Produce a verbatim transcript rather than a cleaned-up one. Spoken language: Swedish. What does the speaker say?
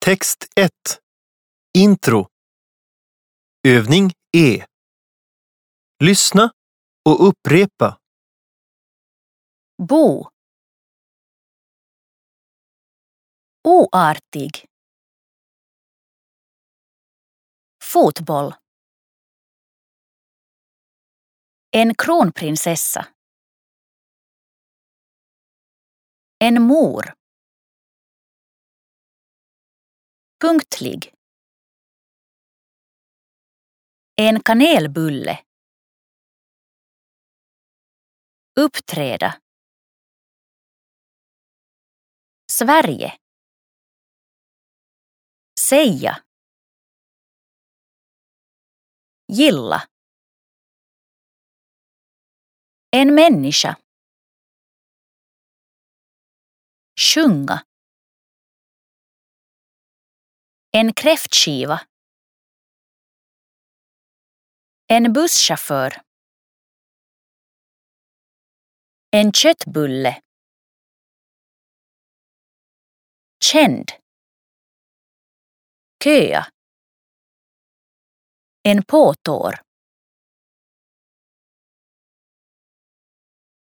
Text ett. Intro. Övning E. Lyssna och upprepa. Bo. Oartig. Fotboll. En kronprinsessa. En mor. Punktlig. En kanelbulle. Uppträda. Sverige. Säga. Gilla. En människa. Sjunga. En kräftskiva. En busschaufför. En köttbulle. Känd. Köa. En påtår.